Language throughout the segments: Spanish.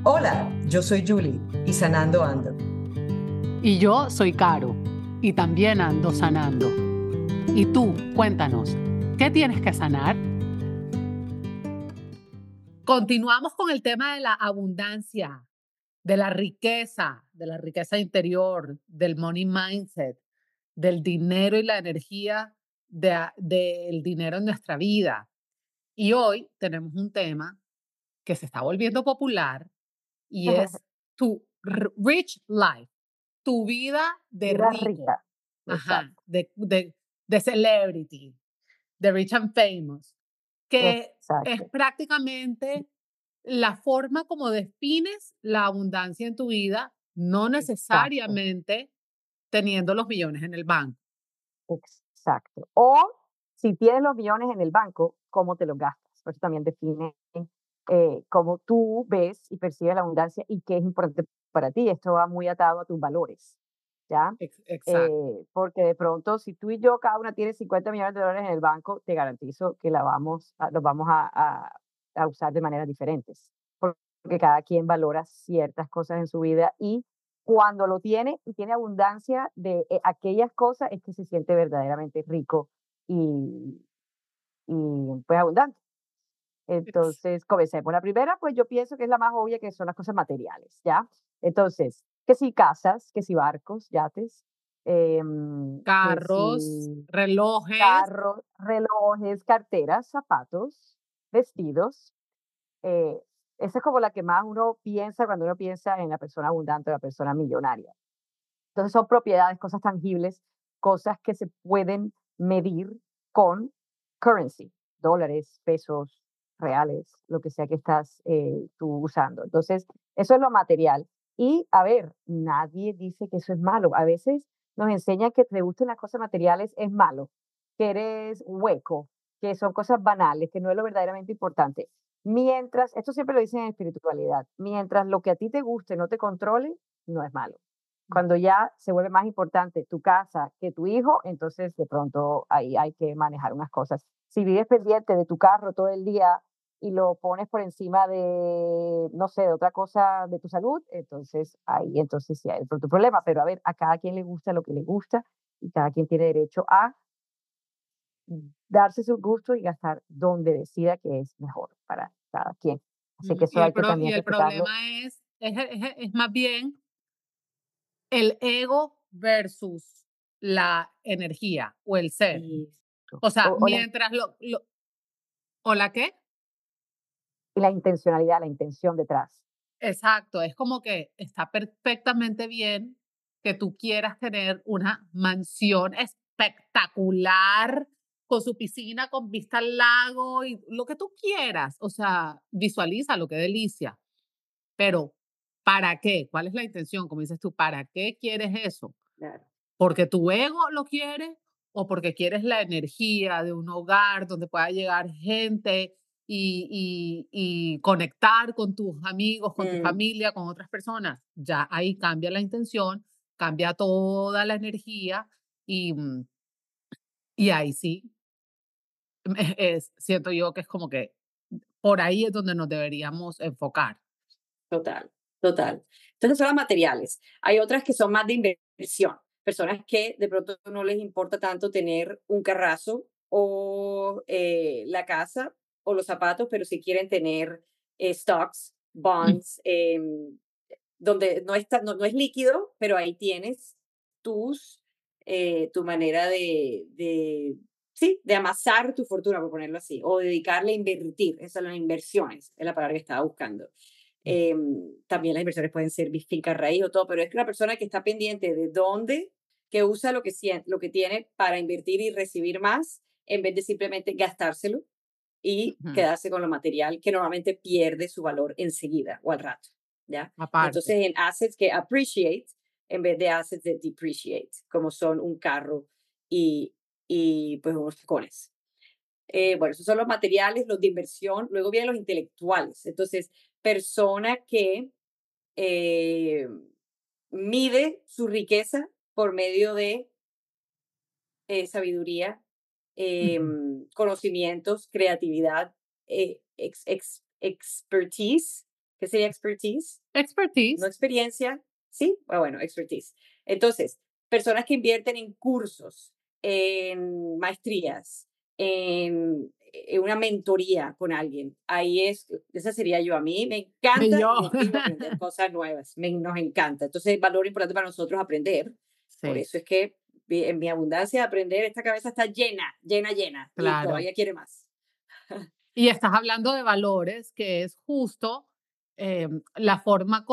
Hola, yo soy Julie y sanando ando. Y yo soy Caro y también ando sanando. Y tú, cuéntanos, ¿qué tienes que sanar? Continuamos con el tema de la abundancia, de la riqueza interior, del money mindset, del dinero y la energía del dinero en nuestra vida. Y hoy tenemos un tema que se está volviendo popular y es tu rich life, tu vida de Vida rico, rica, ajá, exacto, de celebrity, de rich and famous, que es exacto, prácticamente la forma como defines la abundancia en tu vida, no exacto, necesariamente teniendo los millones en el banco. exacto. O si tienes los millones en el banco, ¿cómo te los gastas? Eso también define cómo tú ves y percibes la abundancia y qué es importante para ti. Esto va muy atado a tus valores, ¿ya? Exacto. Porque de pronto, si tú y yo, cada una tiene $50 millones en el banco, te garantizo que los vamos a usar de maneras diferentes, porque cada quien valora ciertas cosas en su vida y cuando lo tiene y tiene abundancia de aquellas cosas, es que se siente verdaderamente rico y, pues abundante. ex- Entonces, comencemos. La primera, pues yo pienso que es la más obvia, que son las cosas materiales, ¿ya? Entonces, que si casas, que si barcos, yates, que Carros, si relojes. carros, relojes, carteras, zapatos, vestidos. eh, Esa es como la que más uno piensa cuando uno piensa en la persona abundante o la persona millonaria. Entonces son propiedades, cosas tangibles, cosas que se pueden medir con currency, dólares, pesos, reales, lo que sea que estás tú usando. Entonces, eso es lo material. Y a ver, nadie dice que eso es malo. A veces nos enseñan que te gusten las cosas materiales es malo, que eres hueco, que son cosas banales, que no es lo verdaderamente importante. Mientras, esto siempre lo dicen en espiritualidad, mientras lo que a ti te guste no te controle, no es malo. Cuando ya se vuelve más importante tu casa que tu hijo, entonces de pronto ahí hay que manejar unas cosas. Si vives pendiente de tu carro todo el día y lo pones por encima de, no sé, de otra cosa de tu salud, entonces sí hay de pronto un problema. Pero a ver, a cada quien le gusta lo que le gusta y cada quien tiene derecho a darse sus gustos y gastar donde decida que es mejor para cada quien. Así que eso hay que Y también el respetarlo. problema es más bien el ego versus la energía o el ser. Listo. O sea, O ¿o la qué? la intencionalidad, la intención detrás. Exacto, es como que está perfectamente bien que tú quieras tener una mansión espectacular con su piscina, con vista al lago y lo que tú quieras. O sea, visualízalo, qué delicia. Pero, ¿para qué? ¿Cuál es la intención? Como dices tú, ¿para qué quieres eso? Claro. ¿Porque tu ego lo quiere o porque quieres la energía de un hogar donde pueda llegar gente y conectar con tus amigos, con tu Mm, familia, con otras personas? Ya ahí cambia la intención, cambia toda la energía y ahí sí, siento yo que es como que por ahí es donde nos deberíamos enfocar. Total, total. Entonces son las materiales. Hay otras que son más de inversión. Personas que de pronto no les importa tanto tener un carrazo o la casa o los zapatos, pero si quieren tener stocks, Mm, bonds, donde no es líquido, pero ahí tienes tu manera sí, de amasar tu fortuna, por ponerlo así, o dedicarle a invertir. Esas son las inversiones, es la palabra que estaba buscando. También las inversiones pueden ser finca raíz o todo, pero es que la persona que está pendiente de dónde, que usa lo que tiene para invertir y recibir más, en vez de simplemente gastárselo y ujú. quedarse con lo material que normalmente pierde su valor enseguida o al rato, ¿ya? Aparte. Entonces, en assets que appreciate en vez de assets que depreciate, como son un carro y, y pues unos tacones. Bueno, esos son los materiales, los de inversión. Luego vienen los intelectuales. Entonces, persona que eh, mide su riqueza por medio de sabiduría, Ujú. conocimientos, creatividad, expertise, ¿Qué sería expertise? No Expertise. experiencia, ¿sí? Bueno, expertise. Entonces, personas que invierten en cursos, en maestrías, en una mentoría con alguien, esa sería yo. A mí me Y encanta yo. invertir y aprender cosas nuevas, nos encanta. Entonces, valor importante para nosotros aprender. Por Sí, eso es que en mi abundancia de aprender, esta cabeza está llena, llena, llena, y claro. todavía quiere más. Y estás hablando de valores, que es justo la forma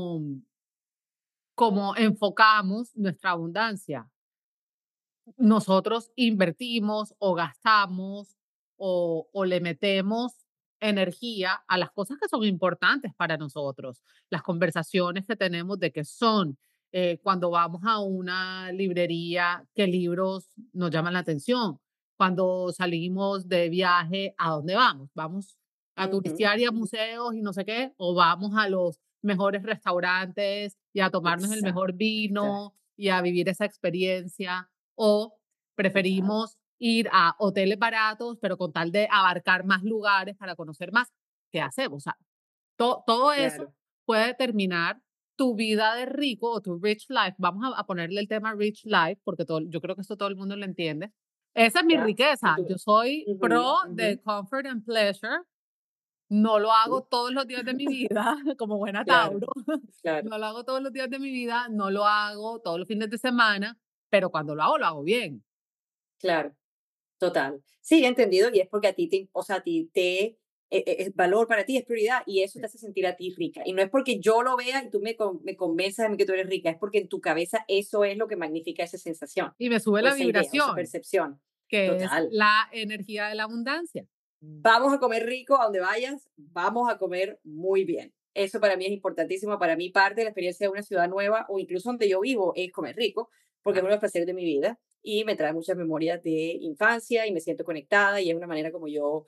como enfocamos nuestra abundancia. Nosotros invertimos o gastamos o le metemos energía a las cosas que son importantes para nosotros, las conversaciones que tenemos de qué son, cuando vamos a una librería, qué libros nos llaman la atención, cuando salimos de viaje, ¿a dónde vamos? ¿Vamos a Ujú, turistear y a museos y no sé qué? ¿O vamos a los mejores restaurantes y a tomarnos el exacto, mejor vino y a vivir esa experiencia? ¿O total, preferimos ir a hoteles baratos, pero con tal de abarcar más lugares para conocer más? ¿Qué hacemos? O sea, todo eso claro, puede determinar tu vida de rico o tu rich life. Vamos a ponerle el tema rich life, porque yo creo que esto todo el mundo lo entiende. Esa es mi ya. Y riqueza. tú, Yo soy ujú, pro de ujú, comfort and pleasure. No lo hago uh, todos los días de mi vida, como buena claro, Tauro. claro, No lo hago todos los días de mi vida, no lo hago todos los fines de semana, pero cuando lo hago bien. claro. Total. Sí, entendido, y es porque a ti o sea, a ti es valor para ti, es prioridad, y eso te Sí. hace sentir a ti rica. Y no es porque yo lo vea y tú me convenzas de mí que tú eres rica, es porque en tu cabeza eso es lo que magnifica esa sensación, Y me sube o la esa idea, o esa vibración, percepción. que es Total. la energía de la abundancia. Vamos a comer rico a donde vayas, vamos a comer muy bien. Eso para mí es importantísimo. Para mí, parte de la experiencia de una ciudad nueva o incluso donde yo vivo es comer rico, porque es Claro. uno de los placeres de mi vida y me trae muchas memorias de infancia y me siento conectada y es una manera como yo.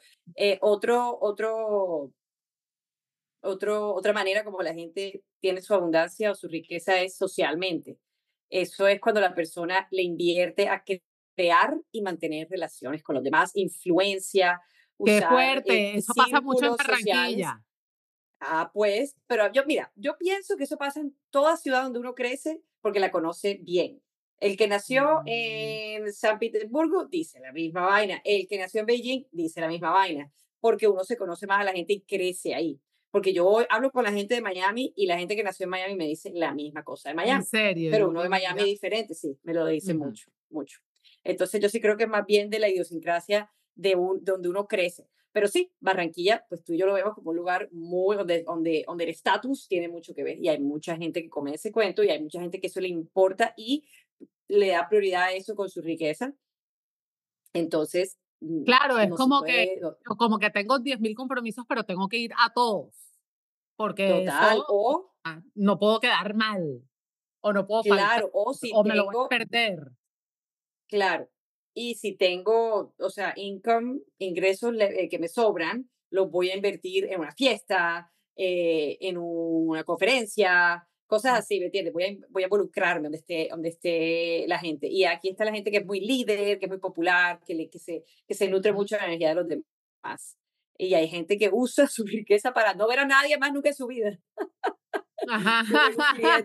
Otra manera como la gente tiene su abundancia o su riqueza es socialmente. Eso es cuando la persona le invierte a crear y mantener relaciones con los demás, influencia, Qué usar fuerte, eso pasa mucho en círculos sociales. Barranquilla. Pues, pero mira, yo pienso que eso pasa en toda ciudad donde uno crece porque la conoce bien. El que nació Mm. en San Petersburgo dice la misma vaina. El que nació en Beijing dice la misma vaina. Porque uno se conoce más a la gente y crece ahí. Porque yo hablo con la gente de Miami y la gente que nació en Miami me dice la misma cosa de En Miami. serio, Pero uno de Miami es mira. diferente, sí, me lo dice Ujú. mucho, mucho. Entonces yo sí creo que es más bien de la idiosincrasia donde uno crece. Pero sí, Barranquilla, pues tú y yo lo vemos como un lugar muy donde el estatus tiene mucho que ver y hay mucha gente que come ese cuento y hay mucha gente que eso le importa y le da prioridad a eso con su riqueza. Entonces, Claro, es no se como que, puede, como que tengo 10.000 compromisos, pero tengo que ir a todos, porque total, eso no puedo quedar mal, o no puedo faltar, claro, o si o me lo voy a tengo, perder. claro, y si tengo, o sea, ingresos que me sobran, los voy a invertir en una fiesta, en una conferencia, cosas así, ¿me entiendes? Voy a involucrarme donde esté la gente. Y aquí está la gente que es muy líder, que es muy popular, que se nutre Ujú. mucho de la energía de los demás. Y hay gente que usa su riqueza para no ver a nadie más nunca en su vida. Ajá. Yo tengo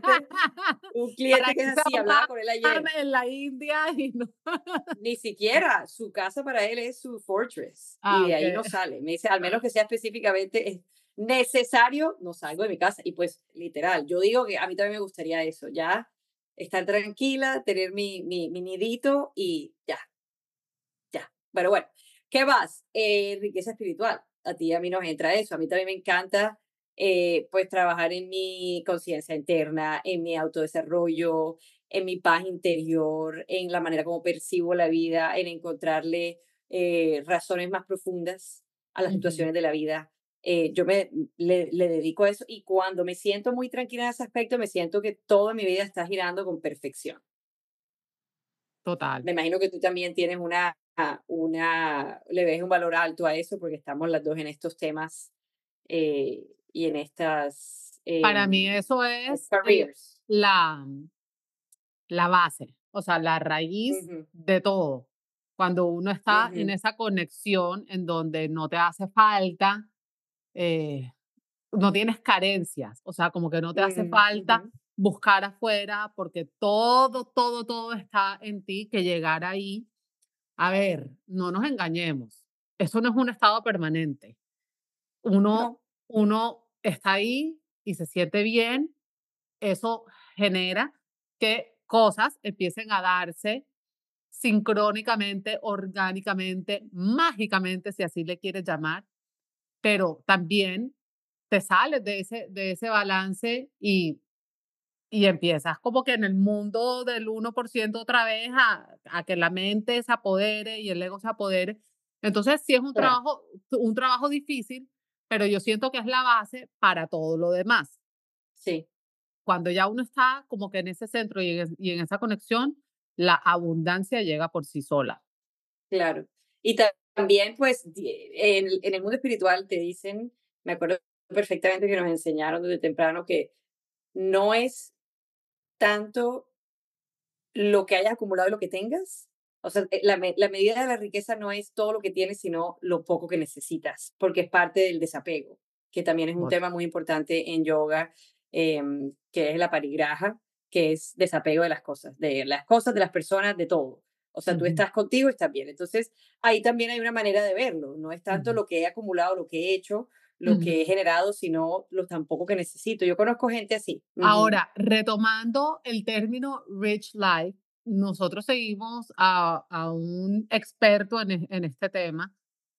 un Para cliente que es irse a así, un hablaba con él hammam ayer. en la India y no. Ni siquiera su casa para él es su fortress y Ah, de ahí no okey. sale. Me dice, al menos que sea específicamente necesario, no salgo de mi casa. Y pues literal, yo digo que a mí también me gustaría eso, ya estar tranquila, tener mi nidito y ya, ya. Pero bueno, ¿qué más? Riqueza espiritual. A ti y a mí nos entra eso. A mí también me encanta pues trabajar en mi conciencia interna, en mi autodesarrollo, en mi paz interior, en la manera como percibo la vida, en encontrarle razones más profundas a las Ujú, situaciones de la vida. Le dedico a eso y cuando me siento muy tranquila en ese aspecto, me siento que toda mi vida está girando con perfección. total. Me imagino que tú también tienes le ves un valor alto a eso porque estamos las dos en estos temas y en estas Para mí eso es, careers. la la base, o sea, la raíz Ujú, de todo. Cuando uno está en ujú, esa conexión en donde no te hace falta, eh, no tienes carencias, o sea, como que no te hace Mm, falta ujú. buscar afuera porque todo está en ti, que llegar ahí. A ver, no nos engañemos, eso no es un estado permanente. Uno, No, uno está ahí y se siente bien, eso genera que cosas empiecen a darse sincrónicamente, orgánicamente, mágicamente, si así le quieres llamar, pero también te sales de ese balance y empiezas como que en el mundo del 1% otra vez a que la mente se apodere y el ego se apodere. Entonces, sí es claro, un trabajo difícil, pero yo siento que es la base para todo lo demás. sí, Cuando ya uno está como que en ese centro y en esa conexión, la abundancia llega por sí sola. claro. Y también, pues, en el mundo espiritual te dicen, me acuerdo perfectamente que nos enseñaron desde temprano que no es tanto lo que hayas acumulado y lo que tengas. O sea, la medida de la riqueza no es todo lo que tienes, sino lo poco que necesitas, porque es parte del desapego, que también es un Por tema muy importante en yoga, que es la parigraha, que es desapego de las cosas, de las personas, de todo. O sea, tú Ujú, estás contigo, estás bien. Entonces, ahí también hay una manera de verlo. No es tanto ujú, lo que he acumulado, lo que he hecho, lo que he ujú. generado, sino lo tampoco que necesito. Yo conozco gente así. Ujú. Ahora, retomando el término rich life, nosotros seguimos a un experto en este tema,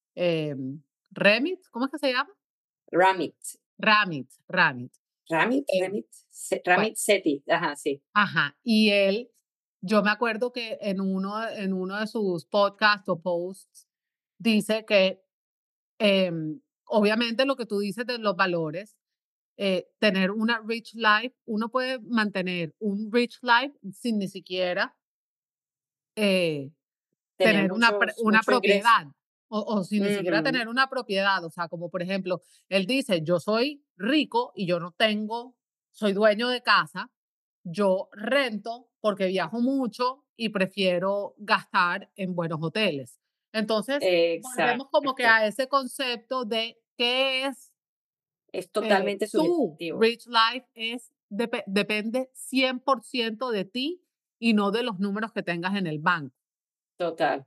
Remit, ¿cómo es que se llama? Ramit. Ramit. Eh, bueno, Ramit Sethi, ajá, sí. ajá, y él, yo me acuerdo que en uno de sus podcasts o posts dice que obviamente lo que tú dices de los valores, tener una rich life, uno puede mantener un rich life sin ni siquiera eh, Tener tener una mucho ingreso. propiedad o sin ni siquiera Ujú, tener una propiedad. O sea, como por ejemplo, él dice, yo soy rico y yo no tengo, soy dueño de casa, yo rento porque viajo mucho y prefiero gastar en buenos hoteles. Entonces, volvemos como que exacto. a ese concepto de qué es Es totalmente tu subjetivo. rich life depende 100% de ti y no de los números que tengas en el banco. Total,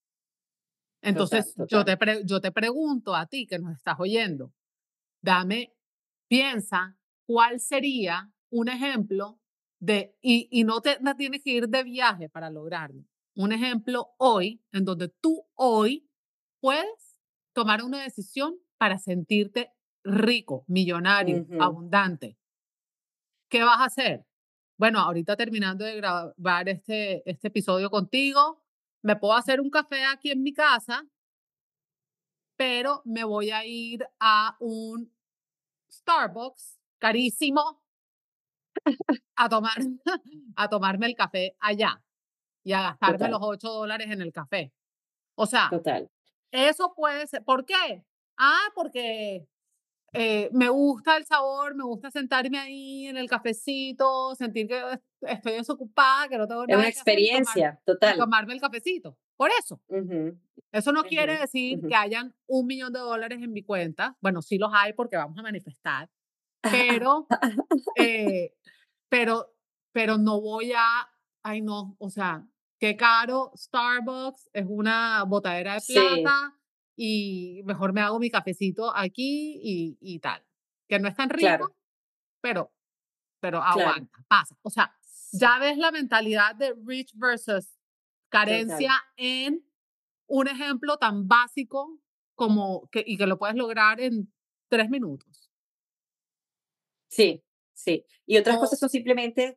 total, Entonces, total. yo te pregunto a ti que nos estás oyendo, dame, piensa cuál sería un ejemplo y no tienes que ir de viaje para lograrlo. Un ejemplo hoy, en donde tú hoy puedes tomar una decisión para sentirte rico, millonario, Ujú. abundante. ¿Qué vas a hacer? Bueno, ahorita terminando de grabar este episodio contigo, me puedo hacer un café aquí en mi casa, pero me voy a ir a un Starbucks carísimo a tomar a tomarme el café allá y a gastarme los Total, $8 en el café. O sea, total. eso puede ser, ¿por qué? Porque me gusta el sabor, me gusta sentarme ahí en el cafecito, sentir que estoy desocupada, que no tengo Es una nada que hacer experiencia, y total. tomarme el cafecito. Por eso. Ujú, Eso no ujú, quiere decir ujú. que hayan $1 millón en mi cuenta. Bueno, sí los hay porque vamos a manifestar, pero, eh, pero, pero no voy a, ay no, o sea, qué caro Starbucks, es una botadera de Sí, plata y mejor me hago mi cafecito aquí y tal. Que no es tan claro, rico, pero, pero claro. aguanta, pasa. O sea, Sí, ya ves la mentalidad de rich versus carencia total. en un ejemplo tan básico y que lo puedes lograr en 3 minutos. Sí, sí. Y otras cosas O son simplemente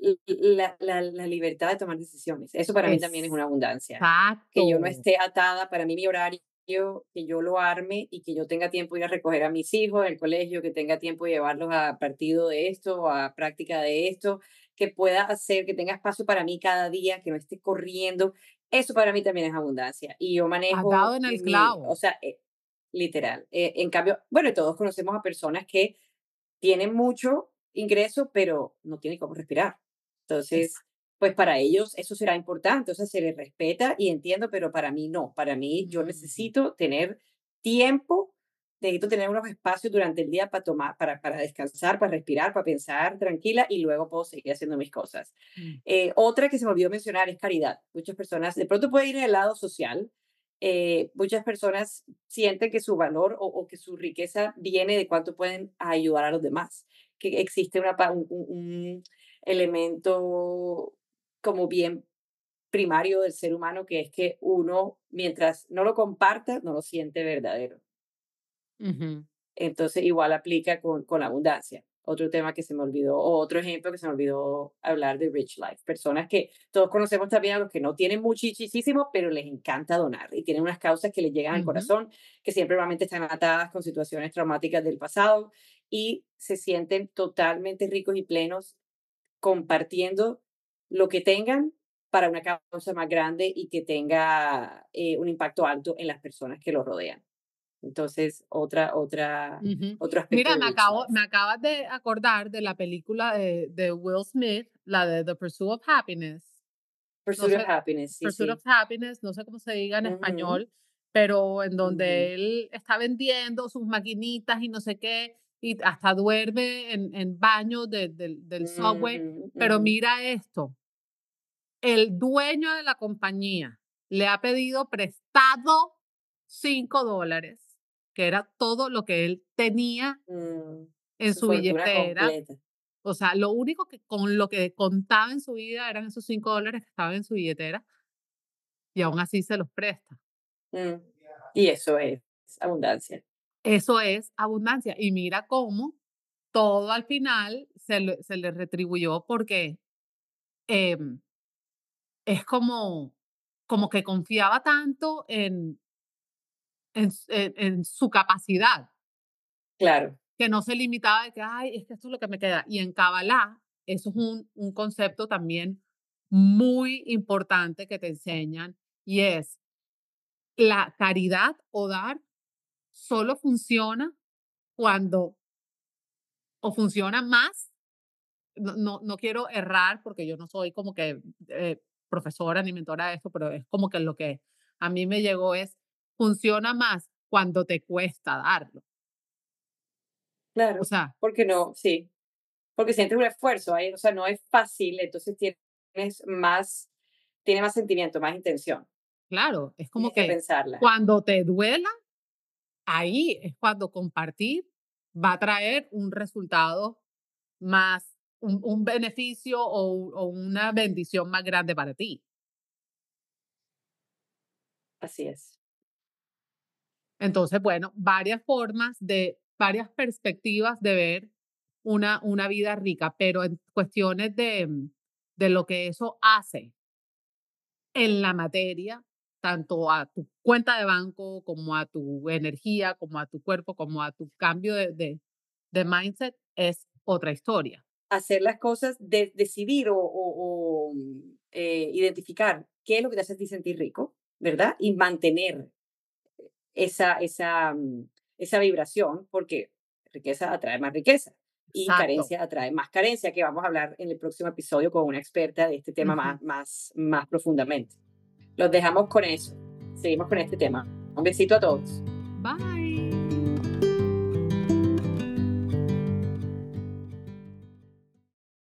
la libertad de tomar decisiones. Eso para mí también es una abundancia. Que yo no exacto. esté atada, para mí mi horario, que yo lo arme y que yo tenga tiempo de ir a recoger a mis hijos del colegio, que tenga tiempo de llevarlos a partido de esto o a práctica de esto, que pueda hacer, que tenga espacio para mí cada día, que no esté corriendo. Eso para mí también es abundancia. Y yo Has dado manejo en el o clavo. sea, literal. En cambio, bueno, todos conocemos a personas que tienen mucho ingreso, pero no tienen cómo respirar. Entonces, pues para ellos eso será importante, o sea, se les respeta y entiendo, pero para mí no. Para mí yo Ujú. necesito tener tiempo necesito tener unos espacios durante el día para tomar, para descansar, para respirar, para pensar tranquila y luego puedo seguir haciendo mis cosas. Otra que se me olvidó mencionar es caridad. Muchas personas, de pronto puede ir en el lado social. Muchas personas sienten que su valor o que su riqueza viene de cuánto pueden ayudar a los demás, que existe un elemento como bien primario del ser humano, que es que uno, mientras no lo comparta, no lo siente verdadero. Ujú. Entonces, igual aplica con la abundancia. Otro tema que se me olvidó, o otro ejemplo que se me olvidó hablar de Rich Life. Personas que todos conocemos también a los que no tienen muchísimo, pero les encanta donar y tienen unas causas que les llegan al Ujú. corazón, que siempre normalmente están atadas con situaciones traumáticas del pasado y se sienten totalmente ricos y plenos compartiendo lo que tengan para una causa más grande y que tenga un impacto alto en las personas que lo rodean. Entonces, Ujú. otro aspecto Mira, de Rich Life. me acabas de acordar de la película de Will Smith, la de The Pursuit of Happiness. No Pursuit of sé, Happiness, sí, Pursuit of sí. Happiness, no sé cómo se diga en Ujú, español, pero en ujú, donde él está vendiendo sus maquinitas y no sé qué, y hasta duerme en baños del subway. ujú, Pero ujú, mira esto, el dueño de la compañía le ha pedido prestado $5, que era todo lo que él tenía mm. en Su su fortuna billetera. completa. O sea, lo único que con lo que contaba en su vida eran esos $5 que estaban en su billetera y aún así se los presta. Mm. Y eso es abundancia. Eso es abundancia. Y mira cómo todo al final se le retribuyó porque em, es como que confiaba tanto en su capacidad, Claro, que no se limitaba de que, ay, es que esto es lo que me queda. Y en Kabbalah, eso es un concepto también muy importante que te enseñan y es la caridad o dar solo funciona cuando o funciona más. No quiero errar porque yo no soy como que profesora ni mentora de esto, pero es como que lo que a mí me llegó es, funciona más cuando te cuesta darlo. O claro. sea, Porque no, sí. Porque sientes un esfuerzo ahí, o sea, no es fácil, entonces tiene más sentimiento, más intención. claro, es como Tienes que que pensarla. cuando te duela, ahí es cuando compartir va a traer un resultado más, un beneficio o una bendición más grande para ti. Así es. Entonces, bueno, varias perspectivas de ver una vida rica, pero en cuestiones de lo que eso hace en la materia, tanto a tu cuenta de banco, como a tu energía, como a tu cuerpo, como a tu cambio de mindset, es otra historia. Hacer las cosas, decidir identificar qué es lo que te hace a ti sentir rico, ¿verdad? Y mantener esa vibración, porque riqueza atrae más riqueza y Exacto. carencia atrae más carencia, que vamos a hablar en el próximo episodio con una experta de este tema Ujú. más profundamente. Los dejamos con eso. Seguimos con este tema. Un besito a todos. Bye.